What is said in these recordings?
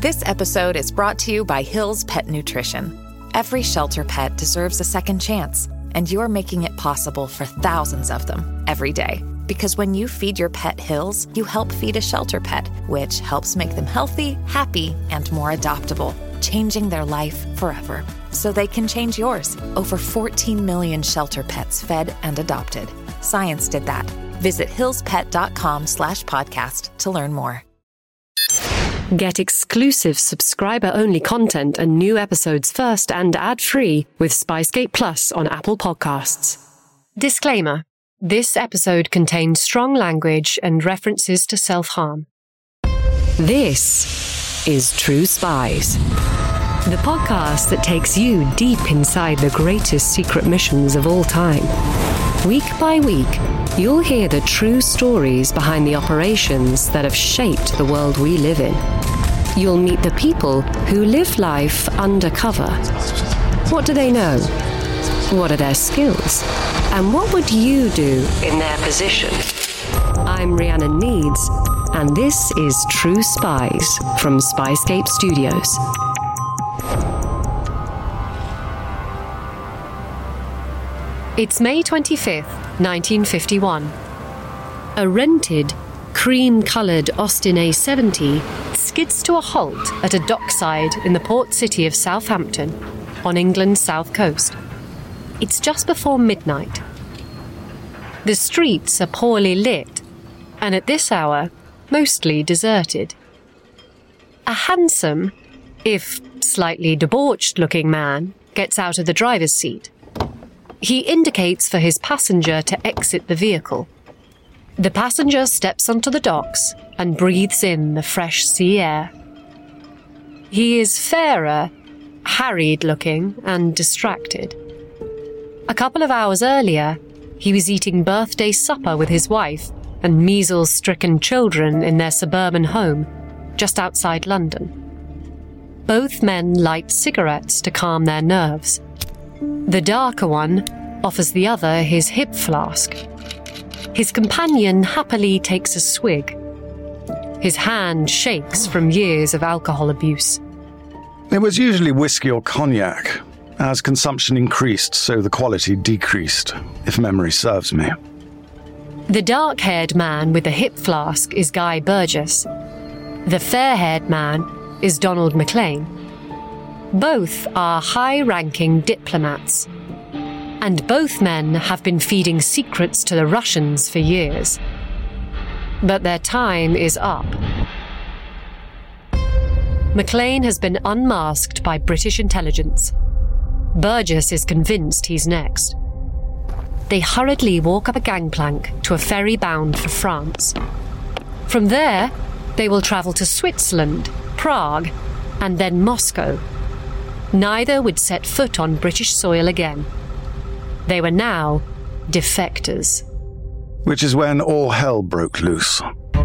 This episode is brought to you by Hill's Pet Nutrition. Every shelter pet deserves a second chance, and you're making it possible for thousands of them every day. Because when you feed your pet Hill's, you help feed a shelter pet, which helps make them healthy, happy, and more adoptable, changing their life forever. So they can change yours. Over 14 million shelter pets fed and adopted. Science did that. Visit hillspet.com/podcast to learn more. Get exclusive subscriber-only content and new episodes first and ad-free with Spicegate Plus on Apple Podcasts. Disclaimer: this episode contains strong language and references to self-harm. This is True Spies, the podcast that takes you deep inside the greatest secret missions of all time. Week by week, you'll hear the true stories behind the operations that have shaped the world we live in. You'll meet the people who live life undercover. What do they know? What are their skills? And what would you do in their position? I'm Rhiannon Needs, and this is True Spies from Spicegate Studios. It's May 25th, 1951. A rented, cream-coloured Austin A70 skids to a halt at a dockside in the port city of Southampton, on England's south coast. It's just before midnight. The streets are poorly lit, and at this hour, mostly deserted. A handsome, if slightly debauched-looking man gets out of the driver's seat. He indicates for his passenger to exit the vehicle. The passenger steps onto the docks and breathes in the fresh sea air. He is fairer, harried-looking and distracted. A couple of hours earlier, he was eating birthday supper with his wife and measles-stricken children in their suburban home just outside London. Both men light cigarettes to calm their nerves. The darker one offers the other his hip flask. His companion happily takes a swig. His hand shakes from years of alcohol abuse. It was usually whiskey or cognac. As consumption increased, so the quality decreased, if memory serves me. The dark-haired man with the hip flask is Guy Burgess. The fair-haired man is Donald Maclean. Both are high-ranking diplomats, and both men have been feeding secrets to the Russians for years. But their time is up. Maclean has been unmasked by British intelligence. Burgess is convinced he's next. They hurriedly walk up a gangplank to a ferry bound for France. From there, they will travel to Switzerland, Prague, and then Moscow. Neither would set foot on British soil again. They were now defectors. Which is when all hell broke loose.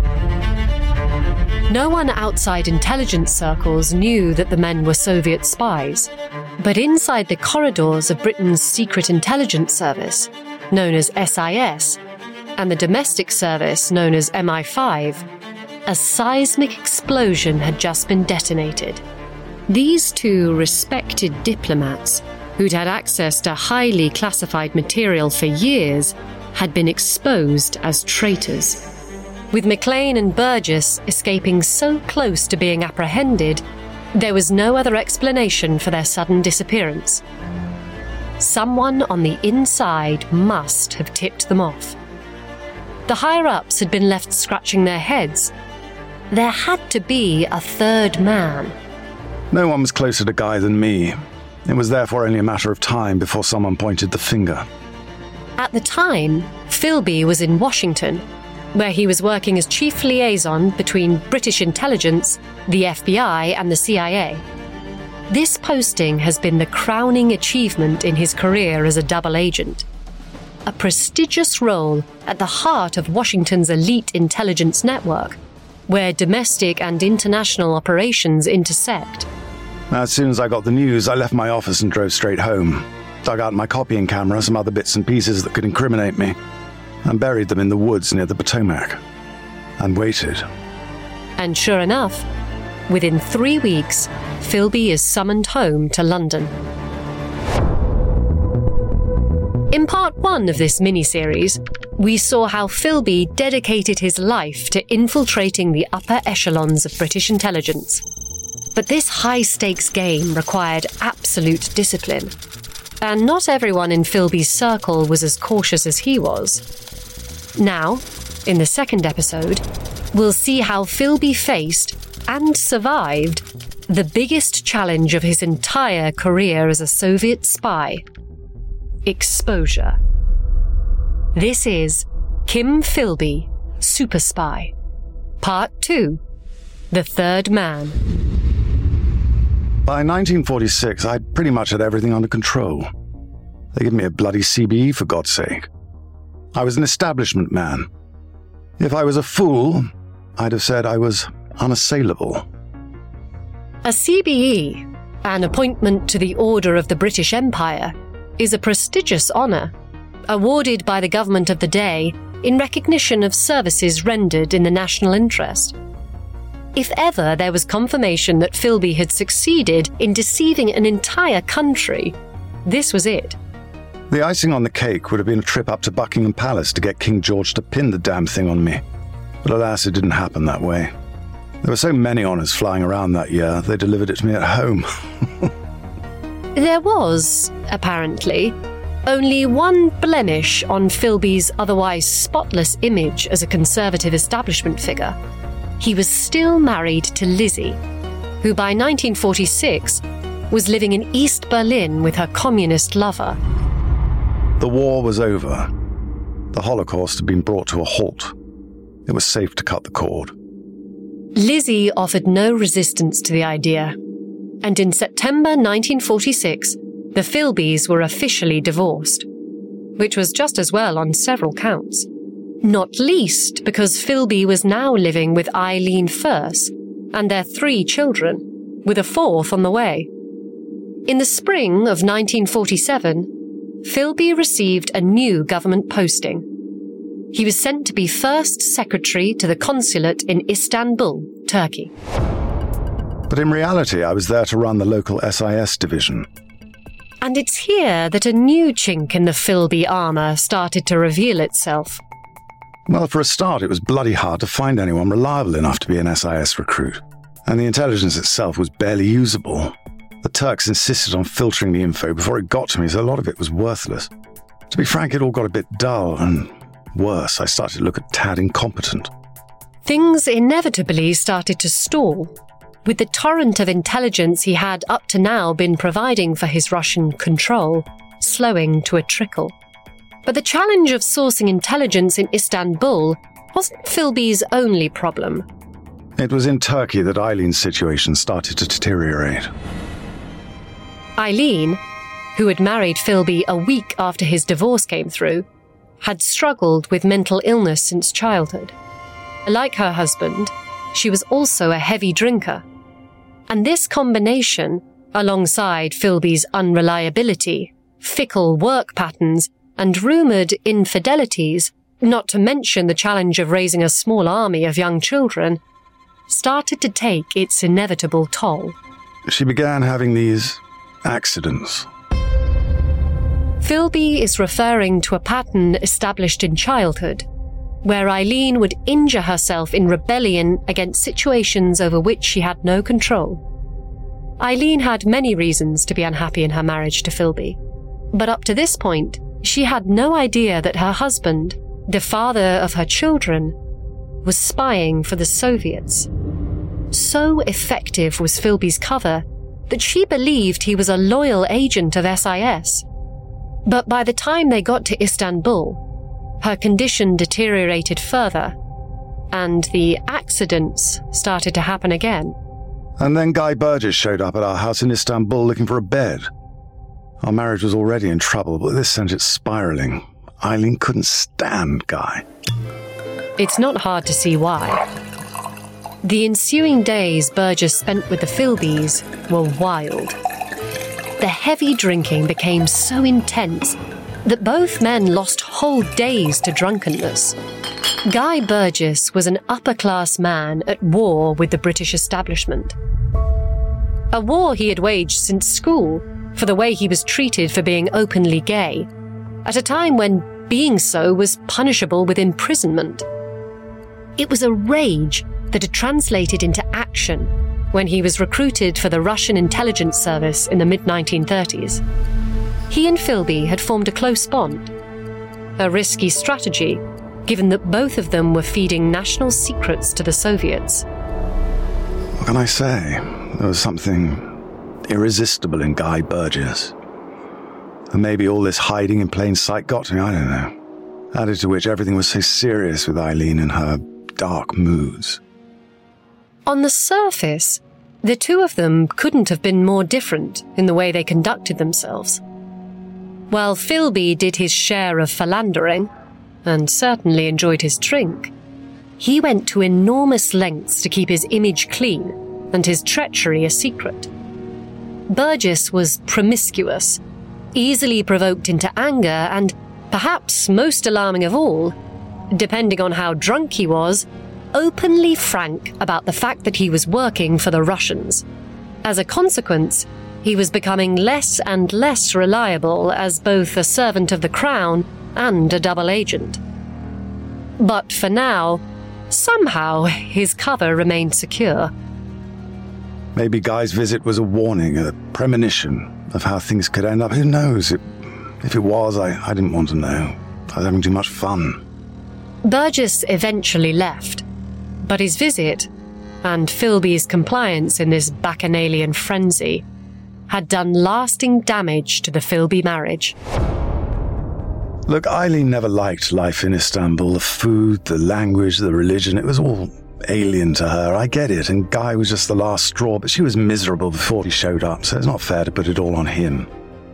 No one outside intelligence circles knew that the men were Soviet spies, but inside the corridors of Britain's secret intelligence service, known as SIS, and the domestic service known as MI5, a seismic explosion had just been detonated. These two respected diplomats, who'd had access to highly classified material for years, had been exposed as traitors. With Maclean and Burgess escaping so close to being apprehended, there was no other explanation for their sudden disappearance. Someone on the inside must have tipped them off. The higher-ups had been left scratching their heads. There had to be a third man. No one was closer to Guy than me. It was therefore only a matter of time before someone pointed the finger. At the time, Philby was in Washington, where he was working as chief liaison between British intelligence, the FBI, and the CIA. This posting has been the crowning achievement in his career as a double agent. A prestigious role at the heart of Washington's elite intelligence network, where domestic and international operations intersect. As soon as I got the news, I left my office and drove straight home. Dug out my copying camera, some other bits and pieces that could incriminate me, and buried them in the woods near the Potomac. And waited. And sure enough, within 3 weeks, Philby is summoned home to London. In part 1 of this miniseries, we saw how Philby dedicated his life to infiltrating the upper echelons of British intelligence. But this high-stakes game required absolute discipline, and not everyone in Philby's circle was as cautious as he was. Now, in the second episode, we'll see how Philby faced and survived the biggest challenge of his entire career as a Soviet spy: exposure. This is Kim Philby, Super Spy, Part 2, The Third Man. By 1946, I'd pretty much had everything under control. They gave me a bloody CBE, for God's sake. I was an establishment man. If I was a fool, I'd have said I was unassailable. A CBE, an appointment to the Order of the British Empire, is a prestigious honour, awarded by the government of the day in recognition of services rendered in the national interest. If ever there was confirmation that Philby had succeeded in deceiving an entire country, this was it. The icing on the cake would have been a trip up to Buckingham Palace to get King George to pin the damn thing on me. But alas, it didn't happen that way. There were so many honours flying around that year, they delivered it to me at home. There was, apparently, only one blemish on Philby's otherwise spotless image as a conservative establishment figure. He was still married to Lizzie, who by 1946 was living in East Berlin with her communist lover. The war was over. The Holocaust had been brought to a halt. It was safe to cut the cord. Lizzie offered no resistance to the idea, and in September 1946, the Philbys were officially divorced, which was just as well on several counts. Not least because Philby was now living with Eileen Furse and their 3 children, with a 4th on the way. In the spring of 1947, Philby received a new government posting. He was sent to be first secretary to the consulate in Istanbul, Turkey. But in reality, I was there to run the local SIS division. And it's here that a new chink in the Philby armour started to reveal itself. Well, for a start, it was bloody hard to find anyone reliable enough to be an SIS recruit. And the intelligence itself was barely usable. The Turks insisted on filtering the info before it got to me, so a lot of it was worthless. To be frank, it all got a bit dull, and worse, I started to look a tad incompetent. Things inevitably started to stall, with the torrent of intelligence he had up to now been providing for his Russian control slowing to a trickle. But the challenge of sourcing intelligence in Istanbul wasn't Philby's only problem. It was in Turkey that Eileen's situation started to deteriorate. Eileen, who had married Philby a week after his divorce came through, had struggled with mental illness since childhood. Like her husband, she was also a heavy drinker. And this combination, alongside Philby's unreliability, fickle work patterns, and rumoured infidelities, not to mention the challenge of raising a small army of young children, started to take its inevitable toll. She began having these accidents. Philby is referring to a pattern established in childhood, where Eileen would injure herself in rebellion against situations over which she had no control. Eileen had many reasons to be unhappy in her marriage to Philby, but up to this point, she had no idea that her husband, the father of her children, was spying for the Soviets. So effective was Philby's cover that she believed he was a loyal agent of SIS. But by the time they got to Istanbul, her condition deteriorated further, and the accidents started to happen again. And then Guy Burgess showed up at our house in Istanbul looking for a bed. Our marriage was already in trouble, but this sent it spiralling. Eileen couldn't stand Guy. It's not hard to see why. The ensuing days Burgess spent with the Philbys were wild. The heavy drinking became so intense that both men lost whole days to drunkenness. Guy Burgess was an upper-class man at war with the British establishment. A war he had waged since school for the way he was treated for being openly gay, at a time when being so was punishable with imprisonment. It was a rage that had translated into action when he was recruited for the Russian intelligence service in the mid-1930s. He and Philby had formed a close bond, a risky strategy given that both of them were feeding national secrets to the Soviets. What can I say? There was something irresistible in Guy Burgess. And maybe all this hiding in plain sight got to me, I don't know. Added to which everything was so serious with Eileen and her dark moods. On the surface, the two of them couldn't have been more different in the way they conducted themselves. While Philby did his share of philandering, and certainly enjoyed his drink, he went to enormous lengths to keep his image clean and his treachery a secret. Burgess was promiscuous, easily provoked into anger, and, perhaps most alarming of all, depending on how drunk he was, openly frank about the fact that he was working for the Russians. As a consequence, he was becoming less and less reliable as both a servant of the Crown and a double agent. But for now, somehow his cover remained secure. Maybe Guy's visit was a warning, a premonition of how things could end up. Who knows? If it was, I didn't want to know. I was having too much fun. Burgess eventually left, but his visit, and Philby's compliance in this bacchanalian frenzy, had done lasting damage to the Philby marriage. Look, Eileen never liked life in Istanbul. The food, the language, the religion, it was all alien to her. I get it, and Guy was just the last straw, but she was miserable before he showed up, so it's not fair to put it all on him.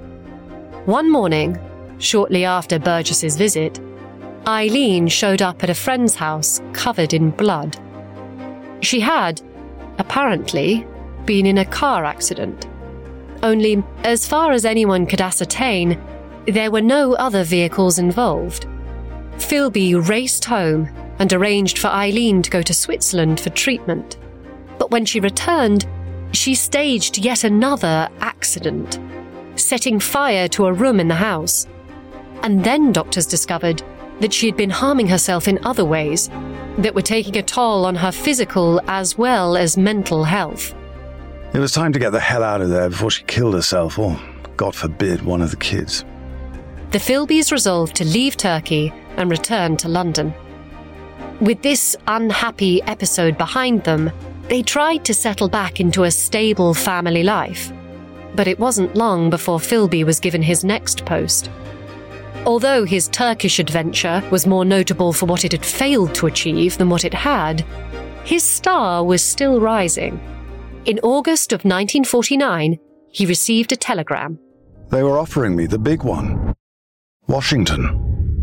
One morning, shortly after Burgess's visit, Eileen showed up at a friend's house covered in blood. She had, apparently, been in a car accident. Only, as far as anyone could ascertain, there were no other vehicles involved. Philby raced home and arranged for Eileen to go to Switzerland for treatment. But when she returned, she staged yet another accident, setting fire to a room in the house. And then doctors discovered that she had been harming herself in other ways that were taking a toll on her physical as well as mental health. It was time to get the hell out of there before she killed herself, or, God forbid, one of the kids. The Philbys resolved to leave Turkey and return to London. With this unhappy episode behind them, they tried to settle back into a stable family life. But it wasn't long before Philby was given his next post. Although his Turkish adventure was more notable for what it had failed to achieve than what it had, his star was still rising. In August of 1949, he received a telegram. They were offering me the big one. Washington.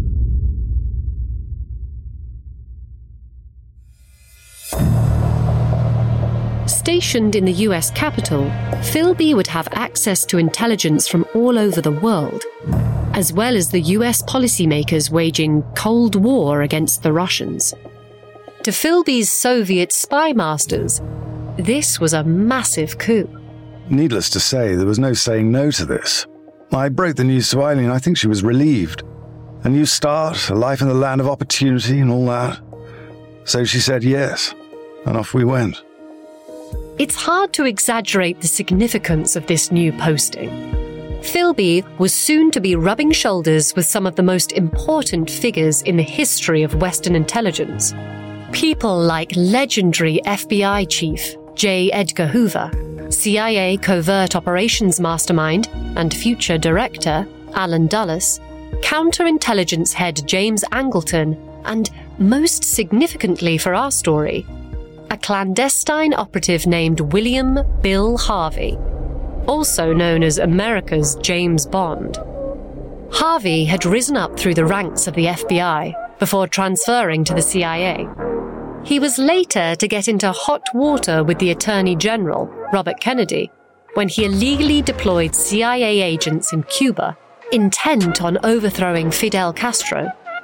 Stationed in the US capital, Philby would have access to intelligence from all over the world, as well as the US policymakers waging Cold War against the Russians. To Philby's Soviet spy masters, this was a massive coup. Needless to say, there was no saying no to this. I broke the news to Eileen. I think she was relieved. A new start, a life in the land of opportunity and all that. So she said yes, and off we went. It's hard to exaggerate the significance of this new posting. Philby was soon to be rubbing shoulders with some of the most important figures in the history of Western intelligence. People like legendary FBI chief J. Edgar Hoover, CIA covert operations mastermind and future director Alan Dulles, counterintelligence head James Angleton, and, most significantly for our story, a clandestine operative named William Bill Harvey, also known as America's James Bond. Harvey had risen up through the ranks of the FBI before transferring to the CIA. He was later to get into hot water with the Attorney General, Robert Kennedy, when he illegally deployed CIA agents in Cuba, intent on overthrowing Fidel Castro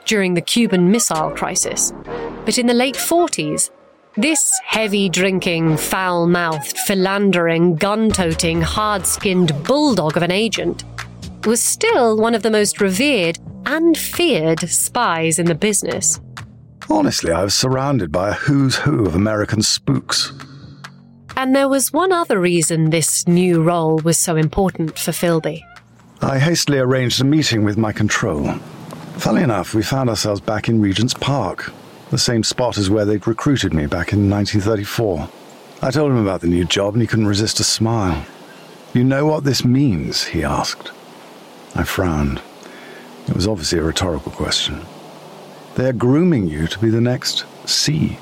during the Cuban Missile Crisis. But in the late 40s, this heavy-drinking, foul-mouthed, philandering, gun-toting, hard-skinned bulldog of an agent was still one of the most revered and feared spies in the business. Honestly, I was surrounded by a who's who of American spooks. And there was one other reason this new role was so important for Philby. I hastily arranged a meeting with my control. Funnily enough, we found ourselves back in Regent's Park, the same spot as where they'd recruited me back in 1934. I told him about the new job and he couldn't resist a smile. "You know what this means?" he asked. I frowned. It was obviously a rhetorical question. "They are grooming you to be the next C."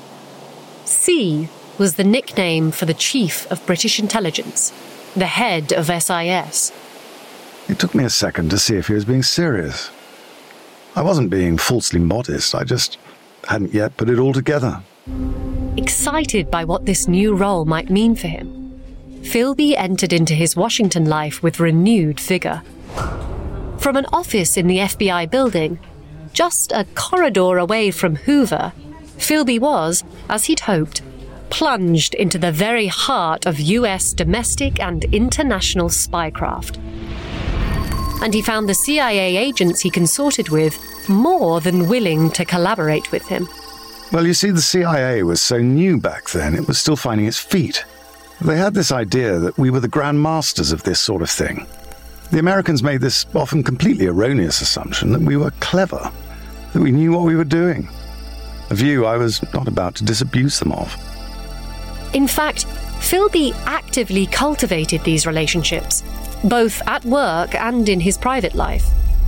C was the nickname for the chief of British intelligence, the head of SIS. It took me a second to see if he was being serious. I wasn't being falsely modest, I just hadn't yet put it all together. Excited by what this new role might mean for him, Philby entered into his Washington life with renewed vigor. From an office in the FBI building, just a corridor away from Hoover, Philby was, as he'd hoped, plunged into the very heart of US domestic and international spycraft. And he found the CIA agents he consorted with more than willing to collaborate with him. Well, you see, the CIA was so new back then, it was still finding its feet. They had this idea that we were the grand masters of this sort of thing. The Americans made this often completely erroneous assumption that we were clever, that we knew what we were doing. A view I was not about to disabuse them of. In fact, Philby actively cultivated these relationships, both at work and in his private life.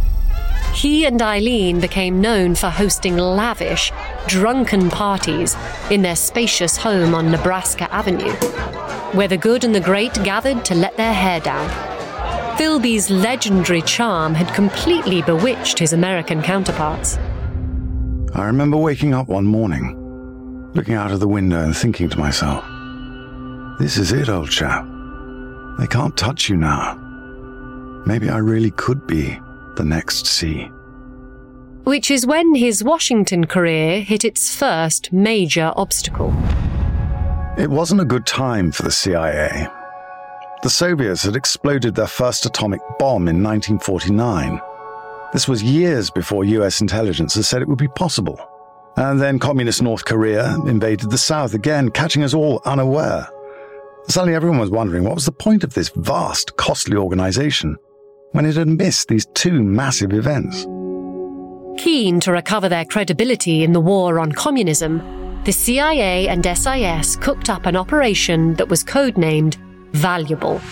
He and Eileen became known for hosting lavish, drunken parties in their spacious home on Nebraska Avenue, where the good and the great gathered to let their hair down. Philby's legendary charm had completely bewitched his American counterparts. I remember waking up one morning, looking out of the window and thinking to myself, "This is it, old chap. They can't touch you now. Maybe I really could be the next C." Which is when his Washington career hit its first major obstacle. It wasn't a good time for the CIA. The Soviets had exploded their first atomic bomb in 1949. This was years before US intelligence had said it would be possible. And then communist North Korea invaded the South again, catching us all unaware. Suddenly everyone was wondering what was the point of this vast, costly organization when it had missed these two massive events. Keen to recover their credibility in the war on communism, the CIA and SIS cooked up an operation that was codenamed Valuable.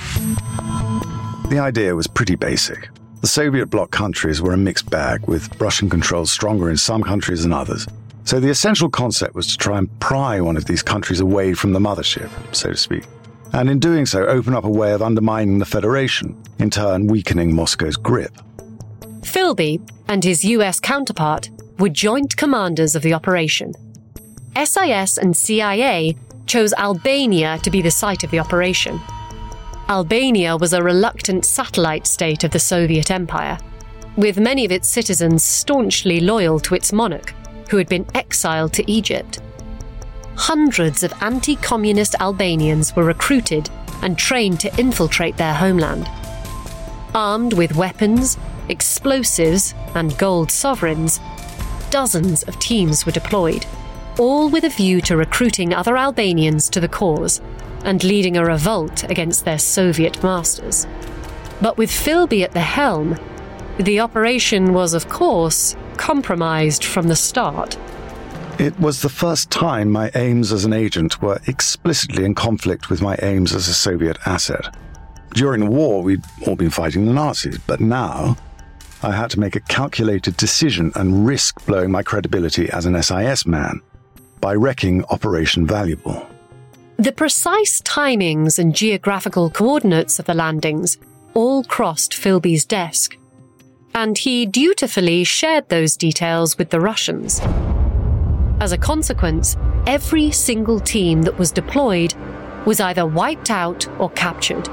The idea was pretty basic. The Soviet bloc countries were a mixed bag, with Russian controls stronger in some countries than others. So the essential concept was to try and pry one of these countries away from the mothership, so to speak. And in doing so, open up a way of undermining the Federation, in turn weakening Moscow's grip. Philby and his US counterpart were joint commanders of the operation. SIS and CIA chose Albania to be the site of the operation. Albania was a reluctant satellite state of the Soviet Empire, with many of its citizens staunchly loyal to its monarch, who had been exiled to Egypt. Hundreds of anti-communist Albanians were recruited and trained to infiltrate their homeland. Armed with weapons, explosives, and gold sovereigns, dozens of teams were deployed, all with a view to recruiting other Albanians to the cause and leading a revolt against their Soviet masters. But with Philby at the helm, the operation was, of course, compromised from the start. It was the first time my aims as an agent were explicitly in conflict with my aims as a Soviet asset. During the war, we'd all been fighting the Nazis, but now I had to make a calculated decision and risk blowing my credibility as an SIS man by wrecking Operation Valuable. The precise timings and geographical coordinates of the landings all crossed Philby's desk, and he dutifully shared those details with the Russians. As a consequence, every single team that was deployed was either wiped out or captured.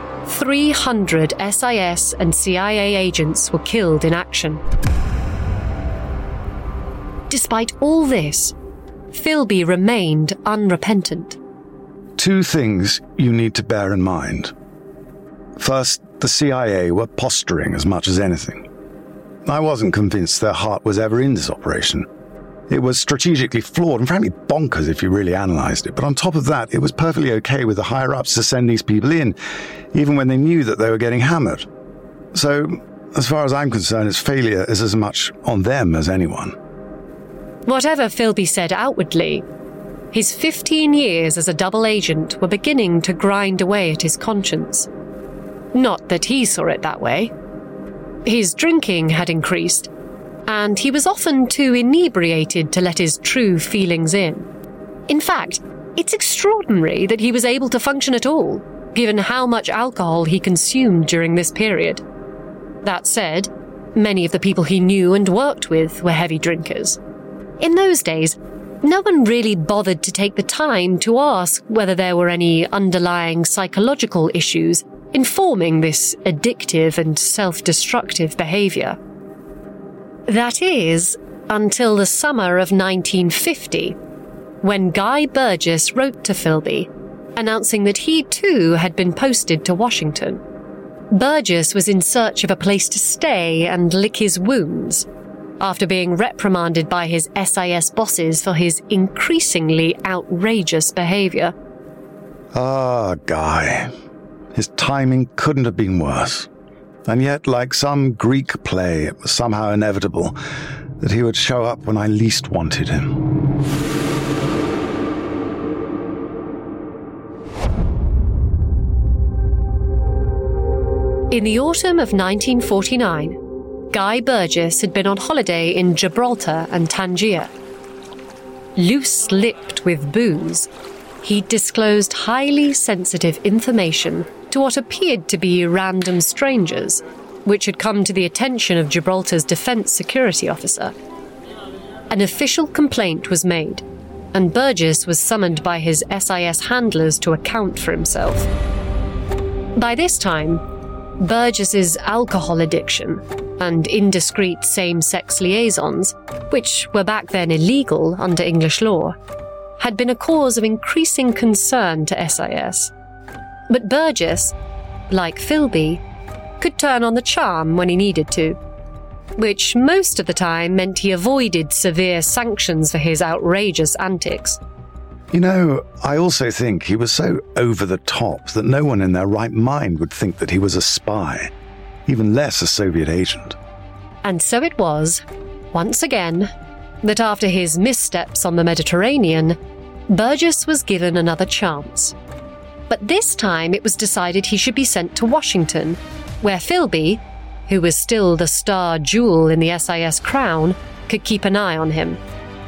300 SIS and CIA agents were killed in action. Despite all this, Philby remained unrepentant. Two things you need to bear in mind. First, the CIA were posturing as much as anything. I wasn't convinced their heart was ever in this operation. It was strategically flawed and frankly bonkers if you really analysed it. But on top of that, it was perfectly okay with the higher-ups to send these people in, even when they knew that they were getting hammered. So, as far as I'm concerned, its failure is as much on them as anyone. Whatever Philby said outwardly, his 15 years as a double agent were beginning to grind away at his conscience. Not that he saw it that way. His drinking had increased, and he was often too inebriated to let his true feelings in. In fact, it's extraordinary that he was able to function at all, given how much alcohol he consumed during this period. That said, many of the people he knew and worked with were heavy drinkers. In those days, no one really bothered to take the time to ask whether there were any underlying psychological issues informing this addictive and self-destructive behaviour. That is, until the summer of 1950, when Guy Burgess wrote to Philby, announcing that he too had been posted to Washington. Burgess was in search of a place to stay and lick his wounds, after being reprimanded by his SIS bosses for his increasingly outrageous behaviour. Guy. His timing couldn't have been worse. And yet, like some Greek play, it was somehow inevitable that he would show up when I least wanted him. In the autumn of 1949, Guy Burgess had been on holiday in Gibraltar and Tangier. Loose-lipped with booze, he'd disclosed highly sensitive information to what appeared to be random strangers, which had come to the attention of Gibraltar's defence security officer. An official complaint was made, and Burgess was summoned by his SIS handlers to account for himself. By this time, Burgess's alcohol addiction and indiscreet same-sex liaisons, which were back then illegal under English law, had been a cause of increasing concern to SIS. But Burgess, like Philby, could turn on the charm when he needed to, which most of the time meant he avoided severe sanctions for his outrageous antics. You know, I also think he was so over the top that no one in their right mind would think that he was a spy, even less a Soviet agent. And so it was, once again, that after his missteps on the Mediterranean, Burgess was given another chance. But this time it was decided he should be sent to Washington, where Philby, who was still the star jewel in the SIS crown, could keep an eye on him.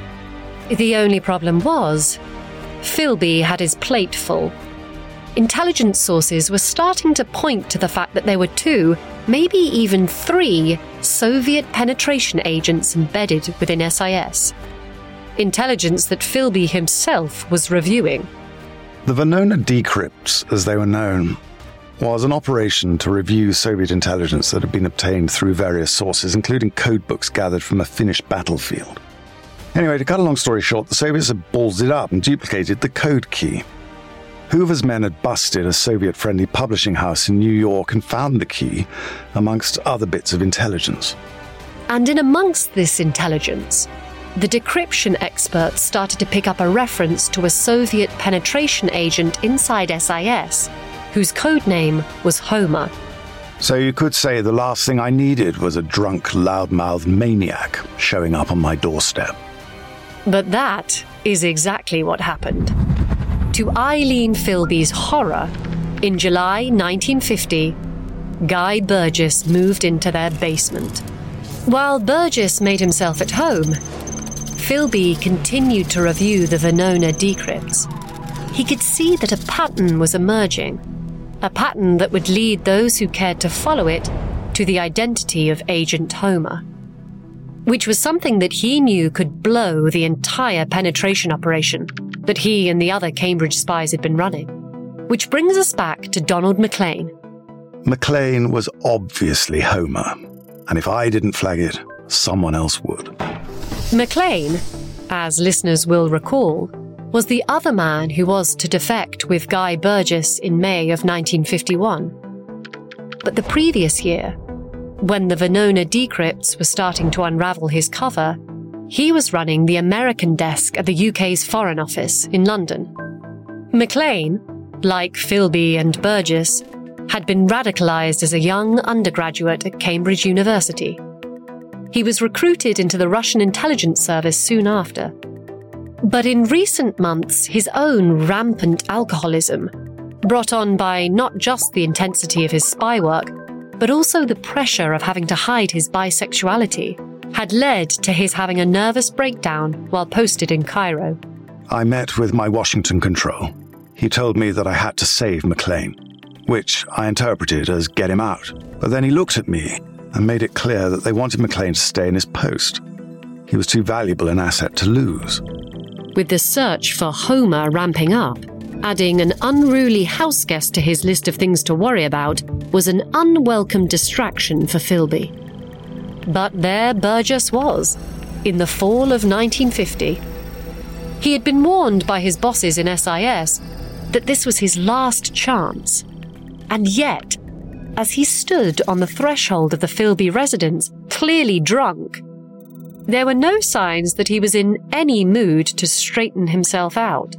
The only problem was, Philby had his plate full. Intelligence sources were starting to point to the fact that there were 2, maybe even 3, Soviet penetration agents embedded within SIS. Intelligence that Philby himself was reviewing. The Venona decrypts, as they were known, was an operation to review Soviet intelligence that had been obtained through various sources, including codebooks gathered from a Finnish battlefield. Anyway, to cut a long story short, the Soviets had ballsed it up and duplicated the code key. Hoover's men had busted a Soviet-friendly publishing house in New York and found the key, amongst other bits of intelligence. And in amongst this intelligence, the decryption experts started to pick up a reference to a Soviet penetration agent inside SIS, whose codename was Homer. So you could say the last thing I needed was a drunk, loudmouthed maniac showing up on my doorstep. But that is exactly what happened. To Eileen Philby's horror, in July 1950, Guy Burgess moved into their basement. While Burgess made himself at home, Philby continued to review the Venona decrypts. He could see that a pattern was emerging, a pattern that would lead those who cared to follow it to the identity of Agent Homer, which was something that he knew could blow the entire penetration operation that he and the other Cambridge spies had been running. Which brings us back to Donald Maclean. Maclean was obviously Homer, and if I didn't flag it, someone else would. McLean, as listeners will recall, was the other man who was to defect with Guy Burgess in May of 1951. But the previous year, when the Venona decrypts were starting to unravel his cover, he was running the American desk at the UK's Foreign Office in London. McLean, like Philby and Burgess, had been radicalised as a young undergraduate at Cambridge University. He was recruited into the Russian intelligence service soon after. But in recent months, his own rampant alcoholism, brought on by not just the intensity of his spy work, but also the pressure of having to hide his bisexuality, had led to his having a nervous breakdown while posted in Cairo. I met with my Washington control. He told me that I had to save McLean, which I interpreted as get him out. But then he looked at me and made it clear that they wanted McLean to stay in his post. He was too valuable an asset to lose. With the search for Homer ramping up, adding an unruly houseguest to his list of things to worry about was an unwelcome distraction for Philby. But there Burgess was, in the fall of 1950. He had been warned by his bosses in SIS that this was his last chance. And yet, as he stood on the threshold of the Philby residence, clearly drunk, there were no signs that he was in any mood to straighten himself out.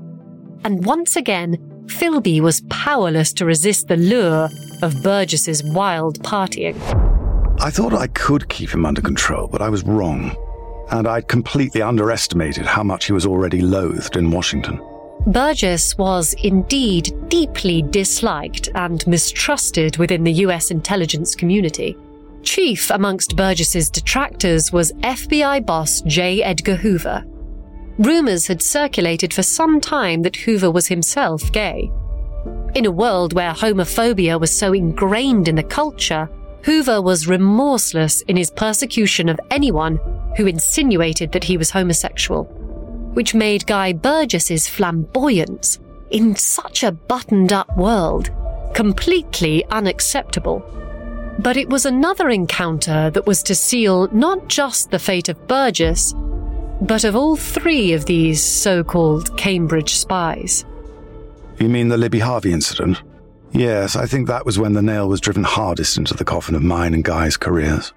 And once again, Philby was powerless to resist the lure of Burgess's wild partying. I thought I could keep him under control, but I was wrong. And I'd completely underestimated how much he was already loathed in Washington. Burgess was indeed deeply disliked and mistrusted within the US intelligence community. Chief amongst Burgess's detractors was FBI boss J. Edgar Hoover. Rumours had circulated for some time that Hoover was himself gay. In a world where homophobia was so ingrained in the culture, Hoover was remorseless in his persecution of anyone who insinuated that he was homosexual, which made Guy Burgess's flamboyance in such a buttoned-up world completely unacceptable. But it was another encounter that was to seal not just the fate of Burgess, but of all three of these so-called Cambridge spies. You mean the Libby Harvey incident? Yes, I think that was when the nail was driven hardest into the coffin of mine and Guy's careers.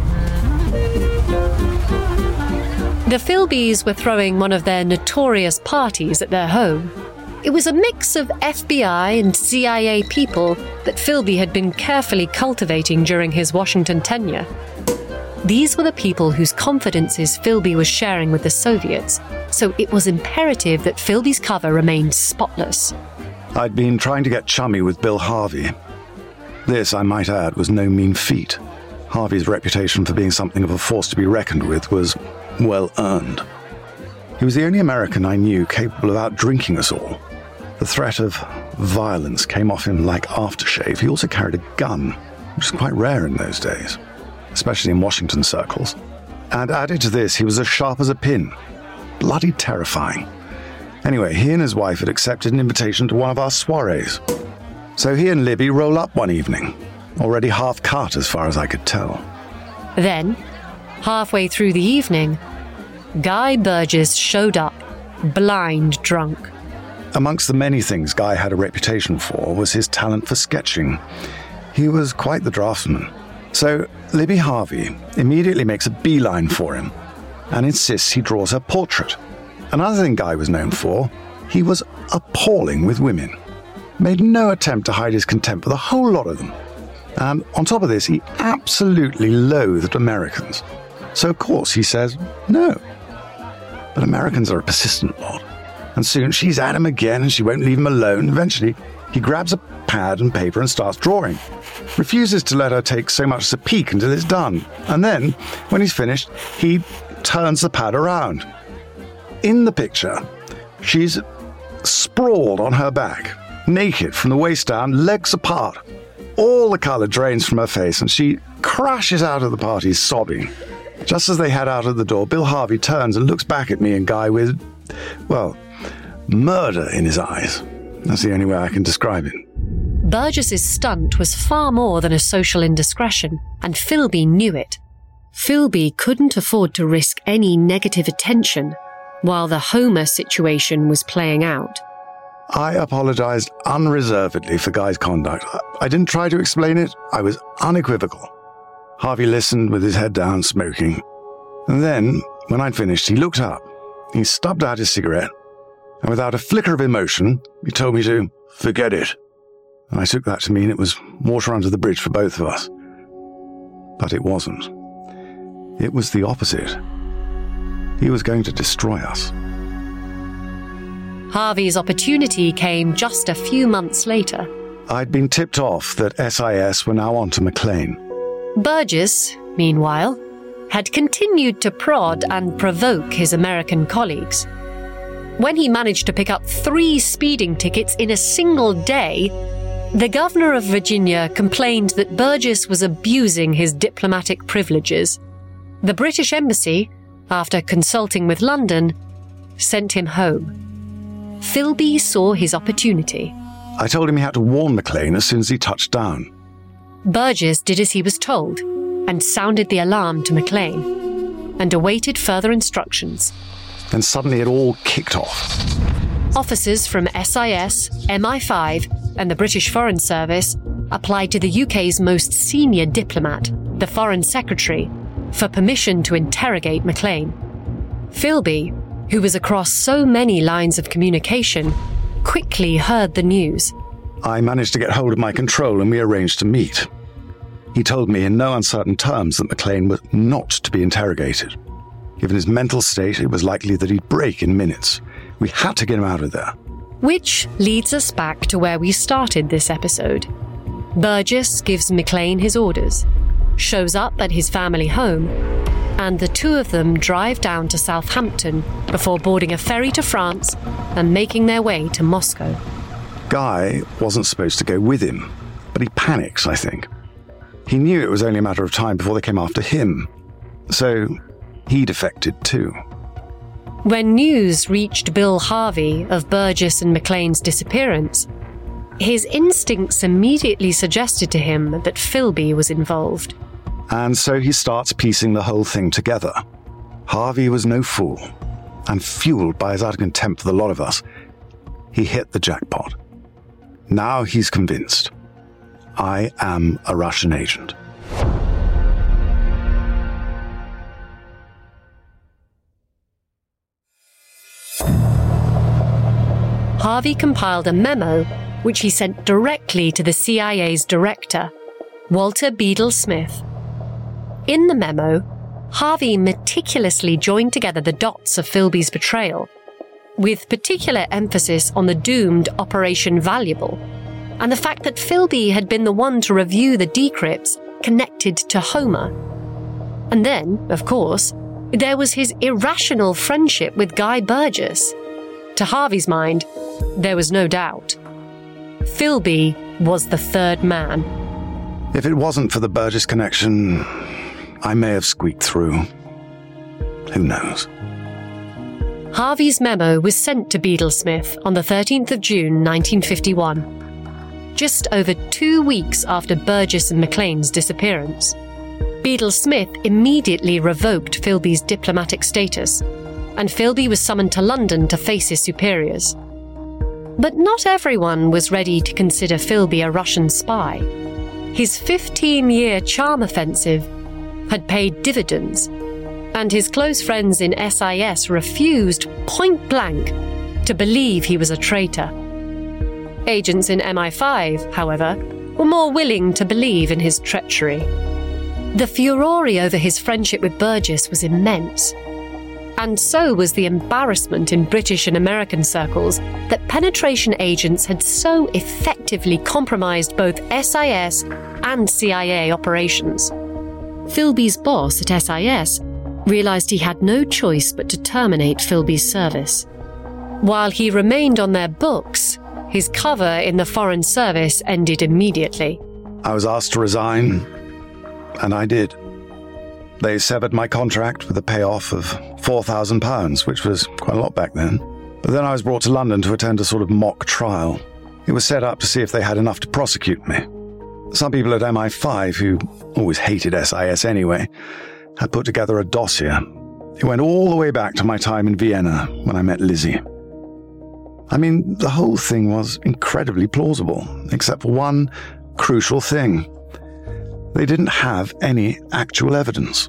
The Philbys were throwing one of their notorious parties at their home. It was a mix of FBI and CIA people that Philby had been carefully cultivating during his Washington tenure. These were the people whose confidences Philby was sharing with the Soviets, so it was imperative that Philby's cover remained spotless. I'd been trying to get chummy with Bill Harvey. This, I might add, was no mean feat. Harvey's reputation for being something of a force to be reckoned with was well earned. He was the only American I knew capable of outdrinking us all. The threat of violence came off him like aftershave. He also carried a gun, which was quite rare in those days, especially in Washington circles. And added to this, he was as sharp as a pin. Bloody terrifying. Anyway, he and his wife had accepted an invitation to one of our soirees. So he and Libby roll up one evening, already half cut as far as I could tell. Then, halfway through the evening, Guy Burgess showed up, blind drunk. Amongst the many things Guy had a reputation for was his talent for sketching. He was quite the draftsman. So Libby Harvey immediately makes a beeline for him and insists he draws her portrait. Another thing Guy was known for, he was appalling with women. Made no attempt to hide his contempt for the whole lot of them. And on top of this, he absolutely loathed Americans. So of course he says no. But Americans are a persistent lot. And soon she's at him again and she won't leave him alone. Eventually, he grabs a pad and paper and starts drawing. Refuses to let her take so much as a peek until it's done. And then, when he's finished, he turns the pad around. In the picture, she's sprawled on her back, naked from the waist down, legs apart. All the colour drains from her face and she crashes out of the party sobbing. Just as they head out of the door, Bill Harvey turns and looks back at me and Guy with, well, murder in his eyes. That's the only way I can describe it. Burgess's stunt was far more than a social indiscretion, and Philby knew it. Philby couldn't afford to risk any negative attention while the Homer situation was playing out. I apologized unreservedly for Guy's conduct. I didn't try to explain it. I was unequivocal. Harvey listened with his head down, smoking. And then, when I'd finished, he looked up. He stubbed out his cigarette, and without a flicker of emotion, he told me to forget it. And I took that to mean it was water under the bridge for both of us. But it wasn't. It was the opposite. He was going to destroy us. Harvey's opportunity came just a few months later. I'd been tipped off that SIS were now on to McLean. Burgess, meanwhile, had continued to prod and provoke his American colleagues. When he managed to pick up 3 speeding tickets in a single day, the governor of Virginia complained that Burgess was abusing his diplomatic privileges. The British Embassy, after consulting with London, sent him home. Philby saw his opportunity. I told him he had to warn McLean as soon as he touched down. Burgess did as he was told and sounded the alarm to McLean and awaited further instructions. Then suddenly it all kicked off. Officers from SIS, MI5 and the British Foreign Service applied to the UK's most senior diplomat, the Foreign Secretary, for permission to interrogate McLean. Philby, who was across so many lines of communication, quickly heard the news. I managed to get hold of my control and we arranged to meet. He told me in no uncertain terms that McLean was not to be interrogated. Given his mental state, it was likely that he'd break in minutes. We had to get him out of there. Which leads us back to where we started this episode. Burgess gives McLean his orders, shows up at his family home, and the two of them drive down to Southampton before boarding a ferry to France and making their way to Moscow. Guy wasn't supposed to go with him, but he panics, I think. He knew it was only a matter of time before they came after him, so he defected too. When news reached Bill Harvey of Burgess and McLean's disappearance, his instincts immediately suggested to him that Philby was involved. And so he starts piecing the whole thing together. Harvey was no fool, and fueled by his utter contempt for the lot of us, he hit the jackpot. Now he's convinced. I am a Russian agent. Harvey compiled a memo which he sent directly to the CIA's director, Walter Bedell Smith. In the memo, Harvey meticulously joined together the dots of Philby's betrayal, with particular emphasis on the doomed Operation Valuable, and the fact that Philby had been the one to review the decrypts connected to Homer. And then, of course, there was his irrational friendship with Guy Burgess. To Harvey's mind, there was no doubt. Philby was the third man. If it wasn't for the Burgess connection, I may have squeaked through. Who knows? Harvey's memo was sent to Bedell Smith on the 13th of June 1951, just over 2 weeks after Burgess and McLean's disappearance. Bedell Smith immediately revoked Philby's diplomatic status, and Philby was summoned to London to face his superiors. But not everyone was ready to consider Philby a Russian spy. His 15-year charm offensive had paid dividends, and his close friends in SIS refused point-blank to believe he was a traitor. Agents in MI5, however, were more willing to believe in his treachery. The furore over his friendship with Burgess was immense, and so was the embarrassment in British and American circles that penetration agents had so effectively compromised both SIS and CIA operations. Philby's boss at SIS realized he had no choice but to terminate Philby's service. While he remained on their books, his cover in the Foreign Service ended immediately. I was asked to resign, and I did. They severed my contract with a payoff of £4,000, which was quite a lot back then. But then I was brought to London to attend a sort of mock trial. It was set up to see if they had enough to prosecute me. Some people at MI5, who always hated SIS anyway, had put together a dossier. It went all the way back to my time in Vienna when I met Lizzie. I mean, the whole thing was incredibly plausible, except for one crucial thing. They didn't have any actual evidence.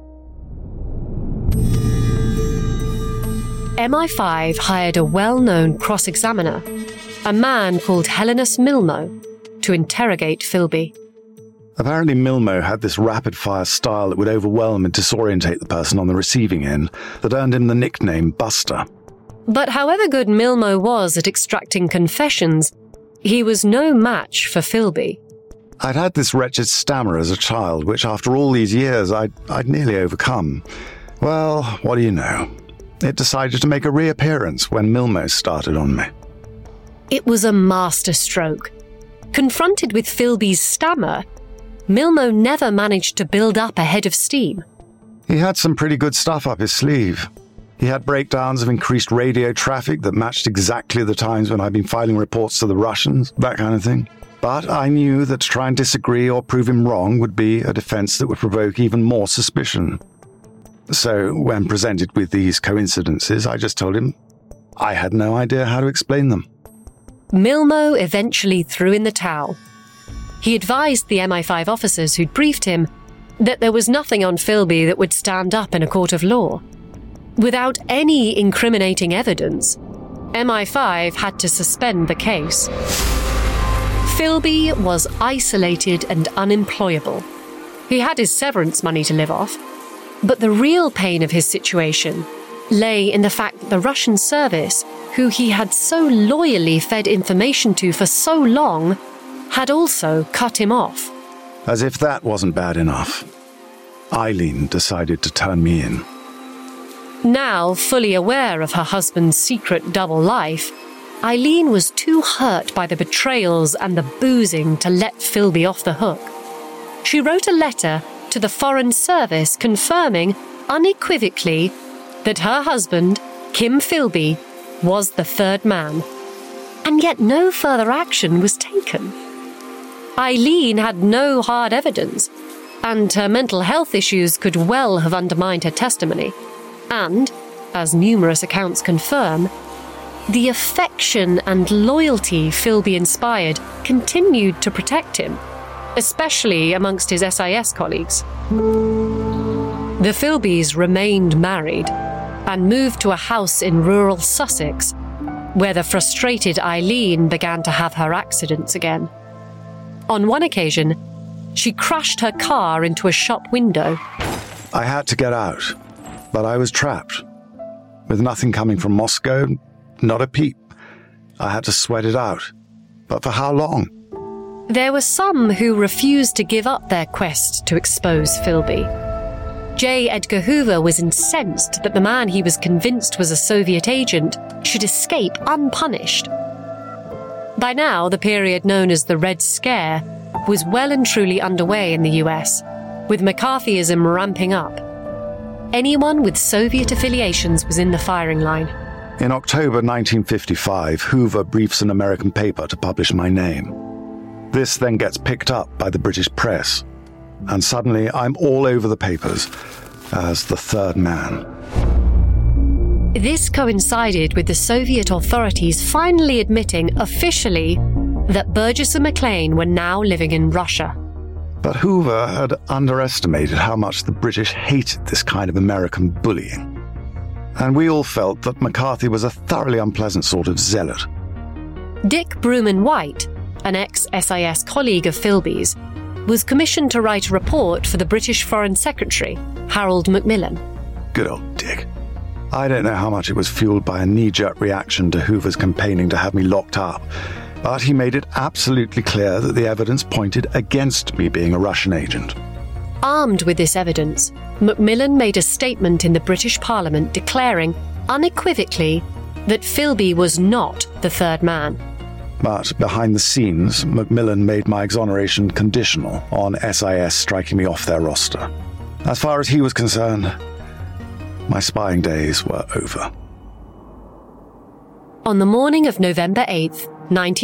MI5 hired a well-known cross-examiner, a man called Helenus Milmo, to interrogate Philby. Apparently Milmo had this rapid-fire style that would overwhelm and disorientate the person on the receiving end that earned him the nickname Buster. But however good Milmo was at extracting confessions, he was no match for Philby. I'd had this wretched stammer as a child, which after all these years I'd nearly overcome. Well, what do you know? It decided to make a reappearance when Milmo started on me. It was a masterstroke. Confronted with Philby's stammer, Milmo never managed to build up a head of steam. He had some pretty good stuff up his sleeve. He had breakdowns of increased radio traffic that matched exactly the times when I'd been filing reports to the Russians, that kind of thing. But I knew that to try and disagree or prove him wrong would be a defense that would provoke even more suspicion. So when presented with these coincidences, I just told him I had no idea how to explain them. Milmo eventually threw in the towel. He advised the MI5 officers who'd briefed him that there was nothing on Philby that would stand up in a court of law. Without any incriminating evidence, MI5 had to suspend the case. Philby was isolated and unemployable. He had his severance money to live off, but the real pain of his situation lay in the fact that the Russian service, who he had so loyally fed information to for so long, had also cut him off. As if that wasn't bad enough, Eileen decided to turn me in. Now, fully aware of her husband's secret double life, Eileen was too hurt by the betrayals and the boozing to let Philby off the hook. She wrote a letter to the Foreign Service confirming unequivocally that her husband, Kim Philby, was the third man. And yet no further action was taken. Eileen had no hard evidence, and her mental health issues could well have undermined her testimony. And, as numerous accounts confirm, the affection and loyalty Philby inspired continued to protect him, especially amongst his SIS colleagues. The Philbys remained married and moved to a house in rural Sussex, where the frustrated Eileen began to have her accidents again. On one occasion, she crashed her car into a shop window. I had to get out, but I was trapped. With nothing coming from Moscow, not a peep. I had to sweat it out. But for how long? There were some who refused to give up their quest to expose Philby. J. Edgar Hoover was incensed that the man he was convinced was a Soviet agent should escape unpunished. By now, the period known as the Red Scare was well and truly underway in the US, with McCarthyism ramping up. Anyone with Soviet affiliations was in the firing line. In October 1955, Hoover briefs an American paper to publish my name. This then gets picked up by the British press, and suddenly I'm all over the papers as the third man. This coincided with the Soviet authorities finally admitting officially that Burgess and McLean were now living in Russia. But Hoover had underestimated how much the British hated this kind of American bullying. And we all felt that McCarthy was a thoroughly unpleasant sort of zealot. Dick Brooman White, an ex-SIS colleague of Philby's, was commissioned to write a report for the British Foreign Secretary, Harold Macmillan. Good old Dick. I don't know how much it was fueled by a knee-jerk reaction to Hoover's campaigning to have me locked up, but he made it absolutely clear that the evidence pointed against me being a Russian agent. Armed with this evidence, Macmillan made a statement in the British Parliament declaring unequivocally that Philby was not the third man. But behind the scenes, Macmillan made my exoneration conditional on SIS striking me off their roster. As far as he was concerned, my spying days were over. On the morning of November 8th,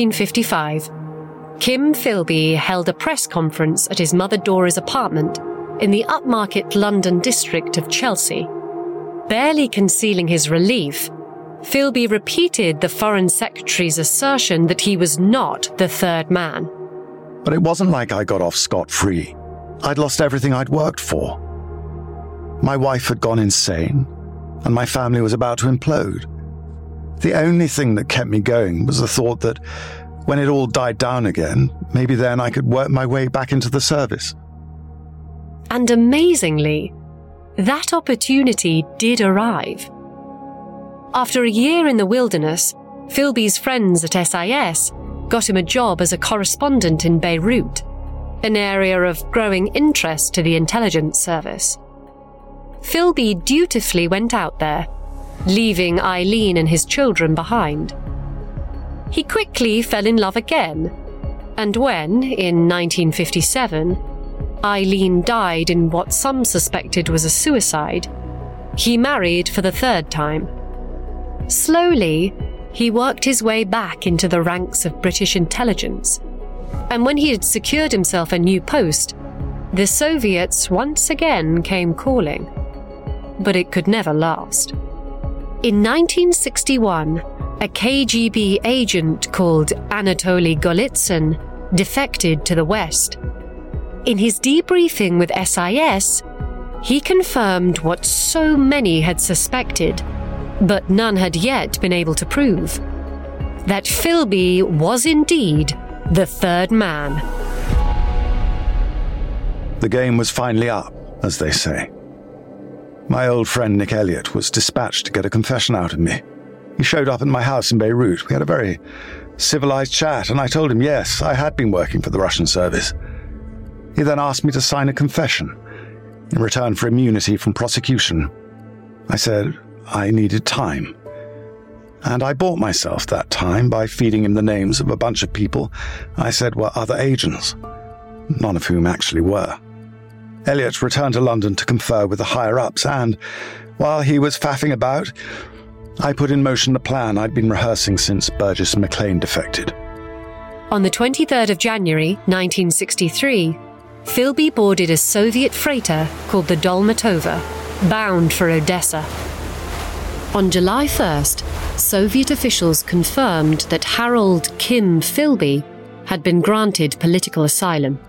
1955, Kim Philby held a press conference at his mother Dora's apartment in the upmarket London district of Chelsea. Barely concealing his relief, Philby repeated the Foreign Secretary's assertion that he was not the third man. But it wasn't like I got off scot-free. I'd lost everything I'd worked for. My wife had gone insane, and my family was about to implode. The only thing that kept me going was the thought that when it all died down again, maybe then I could work my way back into the service. And amazingly, that opportunity did arrive. After a year in the wilderness, Philby's friends at SIS got him a job as a correspondent in Beirut, an area of growing interest to the intelligence service. Philby dutifully went out there, leaving Eileen and his children behind. He quickly fell in love again, and when, in 1957, Eileen died in what some suspected was a suicide, he married for the third time. Slowly, he worked his way back into the ranks of British intelligence, and when he had secured himself a new post, the Soviets once again came calling. But it could never last. In 1961, a KGB agent called Anatoly Golitsyn defected to the West. In his debriefing with SIS, he confirmed what so many had suspected, but none had yet been able to prove: that Philby was indeed the third man. The game was finally up, as they say. My old friend Nick Elliott was dispatched to get a confession out of me. He showed up at my house in Beirut. We had a very civilized chat, and I told him, yes, I had been working for the Russian service. He then asked me to sign a confession in return for immunity from prosecution. I said I needed time. And I bought myself that time by feeding him the names of a bunch of people I said were other agents, none of whom actually were. Elliot returned to London to confer with the higher-ups, and, while he was faffing about, I put in motion the plan I'd been rehearsing since Burgess and McLean defected. On the 23rd of January, 1963, Philby boarded a Soviet freighter called the Dolmatova, bound for Odessa. On July 1st, Soviet officials confirmed that Harold Kim Philby had been granted political asylum.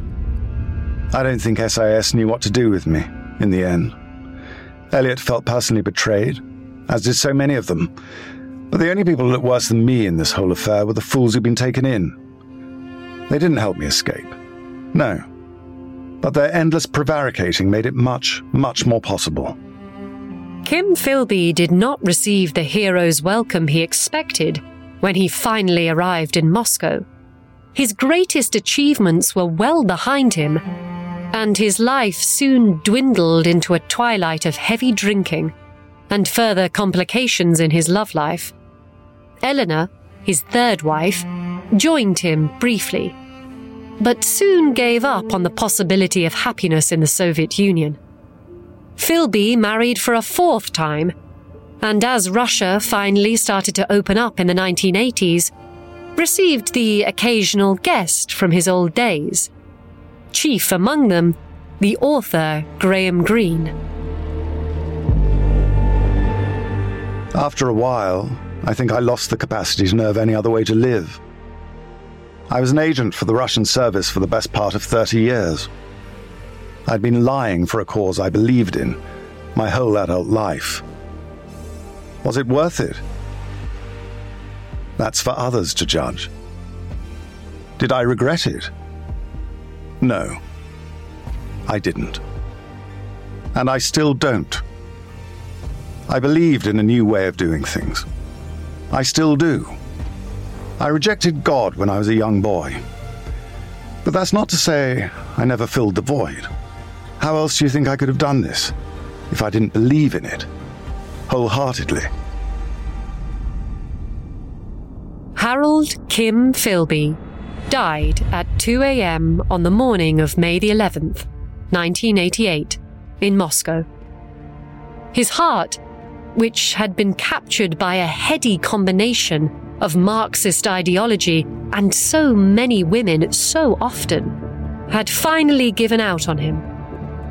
I don't think SIS knew what to do with me, in the end. Elliot felt personally betrayed, as did so many of them. But the only people who looked worse than me in this whole affair were the fools who'd been taken in. They didn't help me escape. No. But their endless prevaricating made it much, much more possible. Kim Philby did not receive the hero's welcome he expected when he finally arrived in Moscow. His greatest achievements were well behind him, and his life soon dwindled into a twilight of heavy drinking and further complications in his love life. Eleanor, his third wife, joined him briefly, but soon gave up on the possibility of happiness in the Soviet Union. Philby married for a fourth time, and as Russia finally started to open up in the 1980s, received the occasional guest from his old days. Chief among them, the author Graham Greene. After a while, I think I lost the capacity to know of any other way to live. I was an agent for the Russian service for the best part of 30 years. I'd been lying for a cause I believed in my whole adult life. Was it worth it? That's for others to judge. Did I regret it? No, I didn't. And I still don't. I believed in a new way of doing things. I still do. I rejected God when I was a young boy. But that's not to say I never filled the void. How else do you think I could have done this if I didn't believe in it wholeheartedly? Harold Kim Philby died at 2 a.m. on the morning of May the 11th, 1988, in Moscow. His heart, which had been captured by a heady combination of Marxist ideology and so many women so often, had finally given out on him.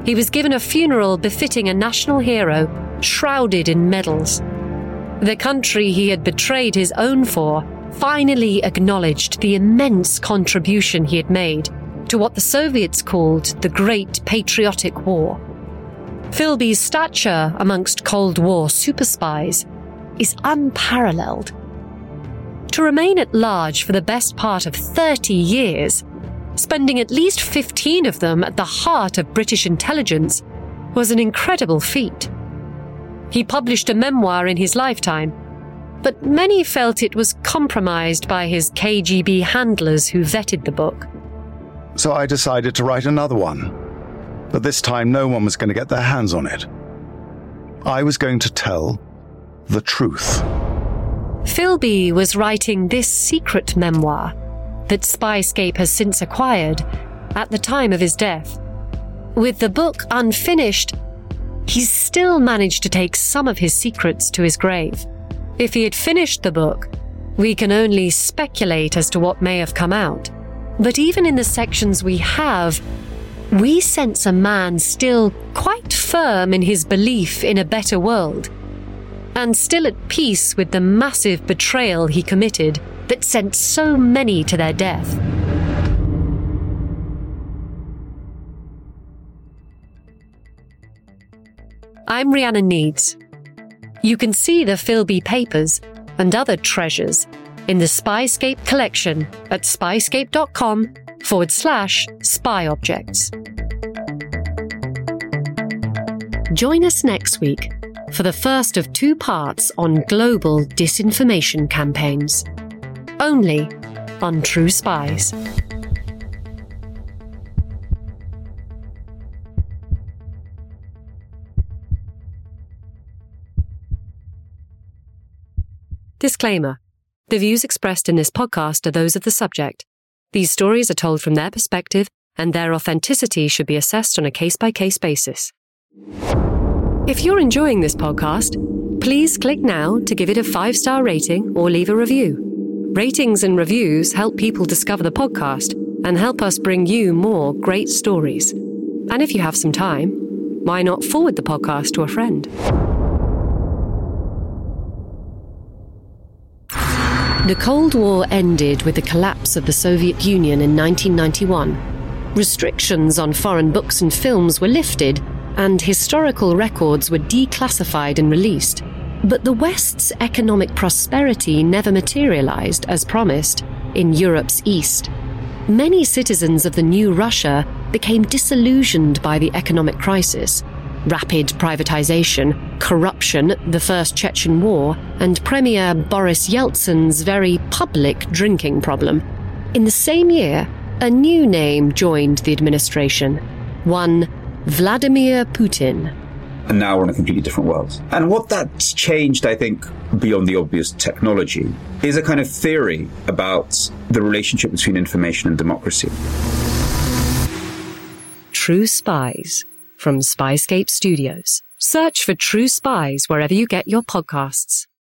He was given a funeral befitting a national hero, shrouded in medals. The country he had betrayed his own for finally acknowledged the immense contribution he had made to what the Soviets called the Great Patriotic War. Philby's stature amongst Cold War super spies is unparalleled. To remain at large for the best part of 30 years, spending at least 15 of them at the heart of British intelligence, was an incredible feat. He published a memoir in his lifetime, but many felt it was compromised by his KGB handlers who vetted the book. So I decided to write another one, but this time no one was going to get their hands on it. I was going to tell the truth. Philby was writing this secret memoir that Spyscape has since acquired at the time of his death. With the book unfinished, he's still managed to take some of his secrets to his grave. If he had finished the book, we can only speculate as to what may have come out. But even in the sections we have, we sense a man still quite firm in his belief in a better world, and still at peace with the massive betrayal he committed that sent so many to their death. I'm Rhiannon Needs. You can see the Philby papers and other treasures in the Spyscape collection at spyscape.com/spy-objects. Join us next week for the first of 2 parts on global disinformation campaigns. Only on True Spies. Disclaimer. The views expressed in this podcast are those of the subject. These stories are told from their perspective, and their authenticity should be assessed on a case-by-case basis. If you're enjoying this podcast, please click now to give it a 5-star rating or leave a review. Ratings and reviews help people discover the podcast and help us bring you more great stories. And if you have some time, why not forward the podcast to a friend? The Cold War ended with the collapse of the Soviet Union in 1991. Restrictions on foreign books and films were lifted, and historical records were declassified and released. But the West's economic prosperity never materialized, as promised, in Europe's East. Many citizens of the new Russia became disillusioned by the economic crisis. Rapid privatization, corruption, the First Chechen War, and Premier Boris Yeltsin's very public drinking problem. In the same year, a new name joined the administration, one Vladimir Putin. And now we're in a completely different world. And what that's changed, I think, beyond the obvious technology, is a kind of theory about the relationship between information and democracy. True Spies from Spyscape Studios. Search for True Spies wherever you get your podcasts.